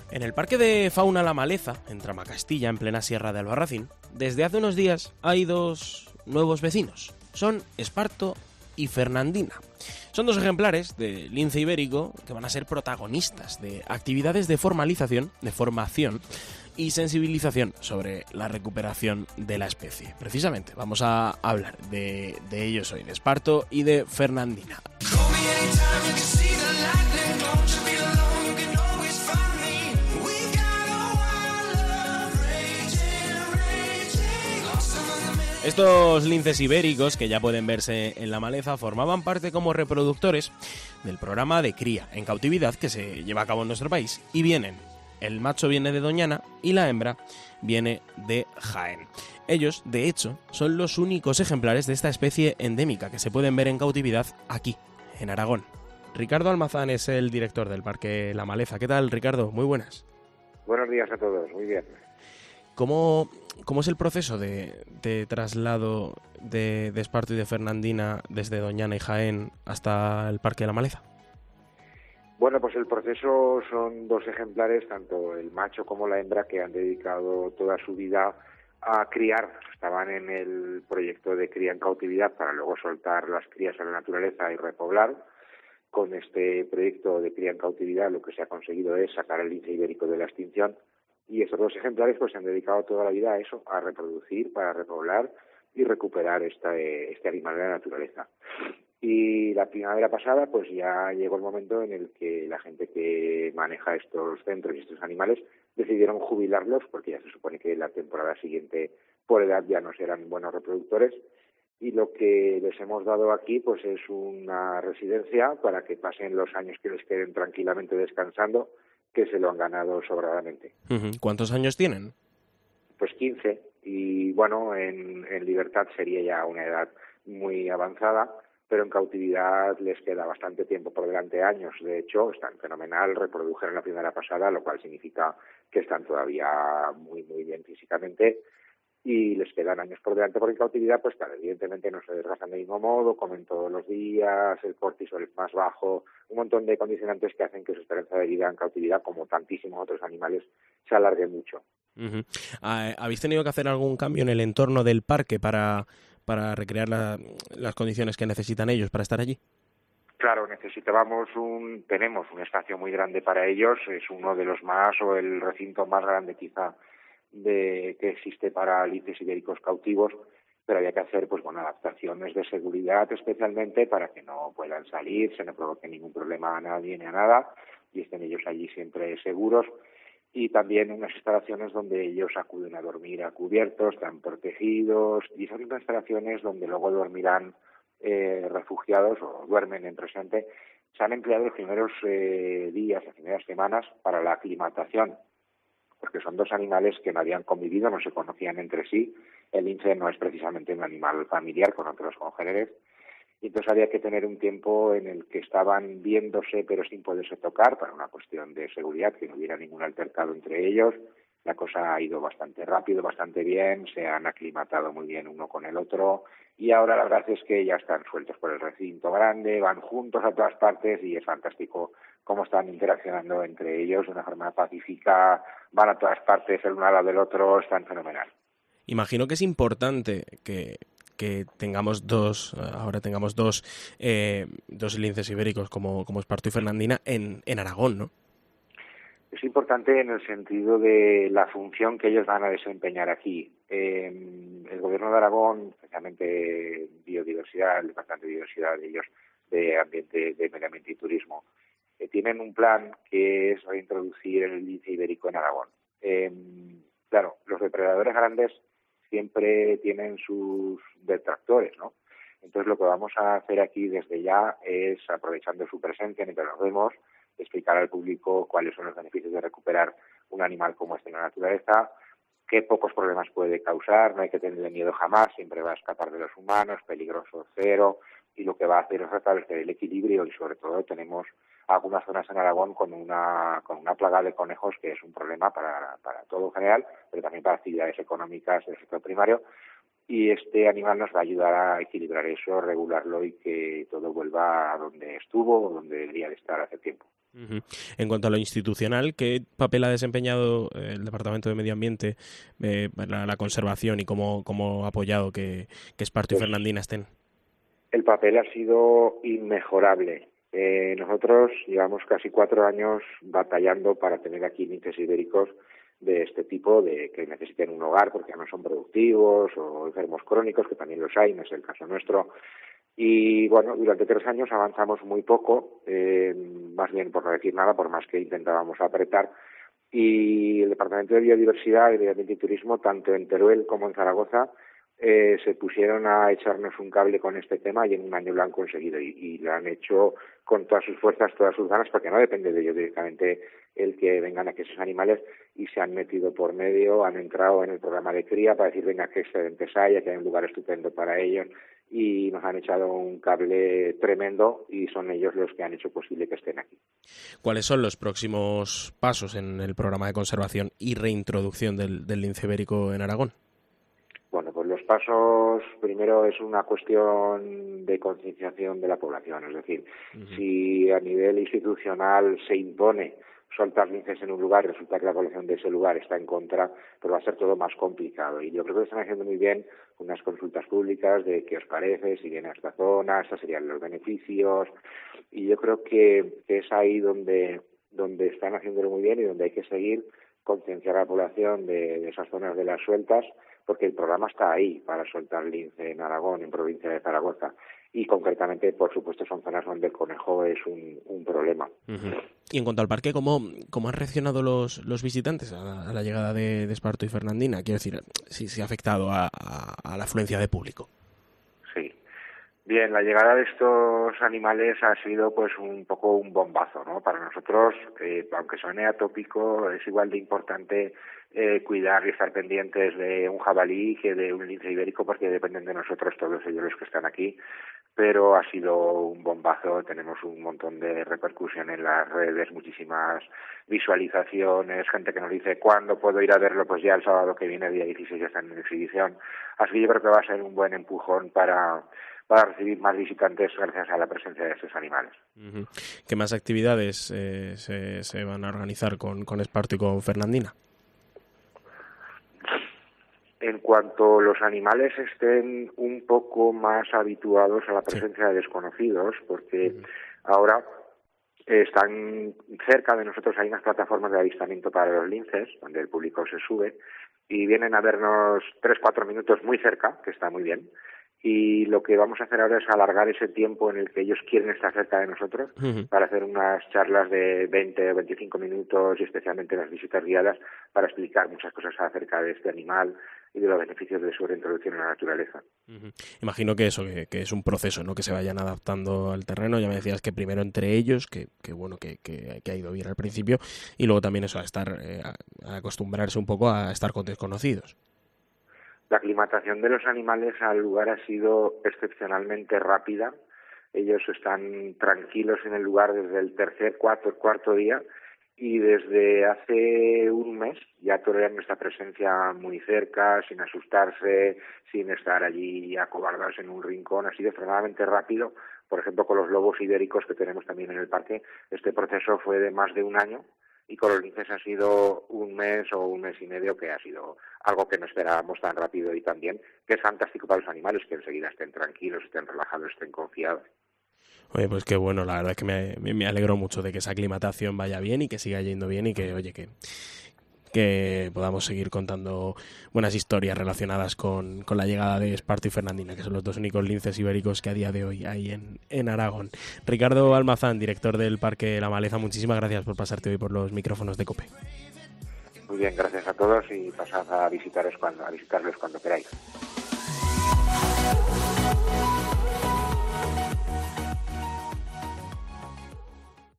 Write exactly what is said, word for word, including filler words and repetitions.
En el Parque de Fauna La Maleza, en Tramacastilla, en plena Sierra de Albarracín, desde hace unos días hay dos nuevos vecinos. Son Esparto y Fernandina. Son dos ejemplares de lince ibérico que van a ser protagonistas de actividades de formalización, de formación y sensibilización sobre la recuperación de la especie. Precisamente vamos a hablar de, de ellos hoy, de Esparto y de Fernandina. Estos linces ibéricos, que ya pueden verse en la maleza, formaban parte como reproductores del programa de cría en cautividad que se lleva a cabo en nuestro país, y vienen, el macho viene de Doñana y la hembra viene de Jaén. Ellos, de hecho, son los únicos ejemplares de esta especie endémica que se pueden ver en cautividad aquí, en Aragón. Ricardo Almazán es el director del Parque La Maleza. ¿Qué tal, Ricardo? Muy buenas. Buenos días a todos, muy bien. ¿Cómo, cómo es el proceso de, de traslado de, de Esparto y de Fernandina desde Doñana y Jaén hasta el Parque de la Maleza? Bueno, pues el proceso son dos ejemplares, tanto el macho como la hembra, que han dedicado toda su vida a criar. Estaban en el proyecto de cría en cautividad para luego soltar las crías a la naturaleza y repoblar. Con este proyecto de cría en cautividad lo que se ha conseguido es sacar el lince ibérico de la extinción. Y estos dos ejemplares pues se han dedicado toda la vida a eso, a reproducir, para repoblar y recuperar esta, este animal de la naturaleza. Y la primavera pasada pues ya llegó el momento en el que la gente que maneja estos centros y estos animales decidieron jubilarlos, porque ya se supone que la temporada siguiente por edad ya no serán buenos reproductores. Y lo que les hemos dado aquí pues es una residencia para que pasen los años que les queden tranquilamente descansando, que se lo han ganado sobradamente. ¿Cuántos años tienen? Pues quince, y bueno, en, en libertad sería ya una edad muy avanzada, pero en cautividad les queda bastante tiempo por delante, años. De hecho, están fenomenal, reprodujeron la primera pasada, lo cual significa que están todavía muy, muy bien físicamente, y les quedan años por delante, porque en cautividad, pues claro, evidentemente no se desgastan del mismo modo, comen todos los días, el cortisol es más bajo, un montón de condicionantes que hacen que su esperanza de vida en cautividad, como tantísimos otros animales, se alargue mucho. Uh-huh. ¿Habéis tenido que hacer algún cambio en el entorno del parque para, para recrear la, las condiciones que necesitan ellos para estar allí? Claro, necesitábamos un, tenemos un espacio muy grande para ellos, es uno de los más, o el recinto más grande quizá, de que existe para linces ibéricos cautivos, pero había que hacer pues bueno adaptaciones de seguridad especialmente para que no puedan salir, se no provoque ningún problema a nadie ni a nada y estén ellos allí siempre seguros, y también unas instalaciones donde ellos acuden a dormir a cubiertos, están protegidos, y son unas instalaciones donde luego dormirán eh, refugiados o duermen en presente. Se han empleado los primeros eh, días, las primeras semanas para la aclimatación, porque son dos animales que no habían convivido, no se conocían entre sí. El lince no es precisamente un animal familiar con otros congéneres, y entonces había que tener un tiempo en el que estaban viéndose pero sin poderse tocar, para una cuestión de seguridad, que no hubiera ningún altercado entre ellos. La cosa ha ido bastante rápido, bastante bien, se han aclimatado muy bien uno con el otro, y ahora la verdad es que ya están sueltos por el recinto grande, van juntos a todas partes y es fantástico cómo están interaccionando entre ellos de una forma pacífica, van a todas partes el uno al lado del otro, están fenomenal. Imagino que es importante que, que tengamos dos, ahora tengamos dos, eh, dos linces ibéricos como, como Esparto y Fernandina en, en Aragón, ¿no? Es importante en el sentido de la función que ellos van a desempeñar aquí. Eh, el Gobierno de Aragón, especialmente biodiversidad, el Departamento de Biodiversidad de ellos, de Ambiente, de Medio Ambiente y Turismo, eh, tienen un plan que es reintroducir el lince ibérico en Aragón. Eh, claro, los depredadores grandes siempre tienen sus detractores, ¿no? Entonces lo que vamos a hacer aquí desde ya es, aprovechando su presencia mientras nos vemos, explicar al público cuáles son los beneficios de recuperar un animal como este en la naturaleza, qué pocos problemas puede causar, no hay que tenerle miedo jamás, siempre va a escapar de los humanos, peligroso cero, y lo que va a hacer es restablecer el equilibrio, y sobre todo tenemos algunas zonas en Aragón con una con una plaga de conejos que es un problema para, para todo en general, pero también para actividades económicas del sector primario, y este animal nos va a ayudar a equilibrar eso, regularlo y que todo vuelva a donde estuvo o donde debería de estar hace tiempo. Uh-huh. En cuanto a lo institucional, ¿qué papel ha desempeñado el Departamento de Medio Ambiente eh, para la conservación y cómo, cómo ha apoyado que, que Esparto pues, y Fernandina estén? El papel ha sido inmejorable. Eh, nosotros llevamos casi cuatro años batallando para tener aquí linces ibéricos de este tipo, de que necesiten un hogar porque no son productivos o enfermos crónicos, que también los hay, no es el caso nuestro. Y bueno, durante tres años avanzamos muy poco, eh, más bien por no decir nada, por más que intentábamos apretar. Y el Departamento de Biodiversidad y Medio Ambiente y Turismo, tanto en Teruel como en Zaragoza, eh, se pusieron a echarnos un cable con este tema y en un año lo han conseguido. Y, y lo han hecho con todas sus fuerzas, todas sus ganas, porque no depende de ellos directamente el que vengan aquí esos animales, y se han metido por medio, han entrado en el programa de cría para decir, venga, qué excedentes hay, que hay un lugar estupendo para ellos, y nos han echado un cable tremendo y son ellos los que han hecho posible que estén aquí. ¿Cuáles son los próximos pasos en el programa de conservación y reintroducción del, del lince ibérico en Aragón? Bueno, pues los pasos, primero es una cuestión de concienciación de la población, es decir, uh-huh. si a nivel institucional se impone soltar linces en un lugar y resulta que la población de ese lugar está en contra, pues va a ser todo más complicado. Y yo creo que están haciendo muy bien unas consultas públicas de qué os parece, si viene a esta zona, estos serían los beneficios, y yo creo que, que es ahí donde, donde están haciéndolo muy bien y donde hay que seguir concienciar a la población de, de esas zonas de las sueltas, porque el programa está ahí para soltar lince en Aragón, en provincia de Zaragoza. Y concretamente, por supuesto, son zonas donde el conejo es un, un problema. Uh-huh. Y en cuanto al parque, ¿cómo, cómo han reaccionado los, los visitantes a la, a la llegada de, de Esparto y Fernandina? Quiero decir, si se ha afectado a, a, a la afluencia de público. Sí. Bien, la llegada de estos animales ha sido pues un poco un bombazo, ¿no? Para nosotros, eh, aunque suene atópico, es igual de importante eh, cuidar y estar pendientes de un jabalí que de un lince ibérico, porque dependen de nosotros todos ellos los que están aquí. Pero ha sido un bombazo, tenemos un montón de repercusión en las redes, muchísimas visualizaciones, gente que nos dice ¿cuándo puedo ir a verlo? Pues ya el sábado que viene, día dieciséis, ya están en exhibición. Así que yo creo que va a ser un buen empujón para, para recibir más visitantes gracias a la presencia de estos animales. Uh-huh. ¿Qué más actividades eh, se, se van a organizar con, con Esparto y con Fernandina? En cuanto los animales estén un poco más habituados a la presencia sí. de desconocidos, porque uh-huh. ahora están cerca de nosotros, hay unas plataformas de avistamiento para los linces, donde el público se sube, y vienen a vernos tres, cuatro minutos muy cerca, que está muy bien, y lo que vamos a hacer ahora es alargar ese tiempo en el que ellos quieren estar cerca de nosotros uh-huh. para hacer unas charlas de veinte o veinticinco minutos y especialmente las visitas guiadas para explicar muchas cosas acerca de este animal y de los beneficios de su reintroducción en la naturaleza. Uh-huh. Imagino que eso, que, que es un proceso, ¿no? Que se vayan adaptando al terreno. Ya me decías que primero entre ellos, que, que bueno, que, que, que ha ido bien al principio, y luego también eso, a estar, eh, a acostumbrarse un poco a estar con desconocidos. La aclimatación de los animales al lugar ha sido excepcionalmente rápida. Ellos están tranquilos en el lugar desde el tercer, cuarto, cuarto día, y desde hace un mes ya toleran nuestra presencia muy cerca, sin asustarse, sin estar allí acobardados en un rincón. Ha sido extremadamente rápido. Por ejemplo, con los lobos ibéricos que tenemos también en el parque, este proceso fue de más de un año, y con los linces ha sido un mes o un mes y medio, que ha sido algo que no esperábamos tan rápido, y también que es fantástico para los animales, que enseguida estén tranquilos, estén relajados, estén confiados. Oye, pues qué bueno, la verdad es que me, me alegro mucho de que esa aclimatación vaya bien y que siga yendo bien, y que, oye, que, que podamos seguir contando buenas historias relacionadas con, con la llegada de Esparto y Fernandina, que son los dos únicos linces ibéricos que a día de hoy hay en, en Aragón. Ricardo Almazán, director del Parque La Maleza, muchísimas gracias por pasarte hoy por los micrófonos de COPE. Muy bien, gracias a todos, y pasad a visitaros cuando, a visitarlos cuando queráis.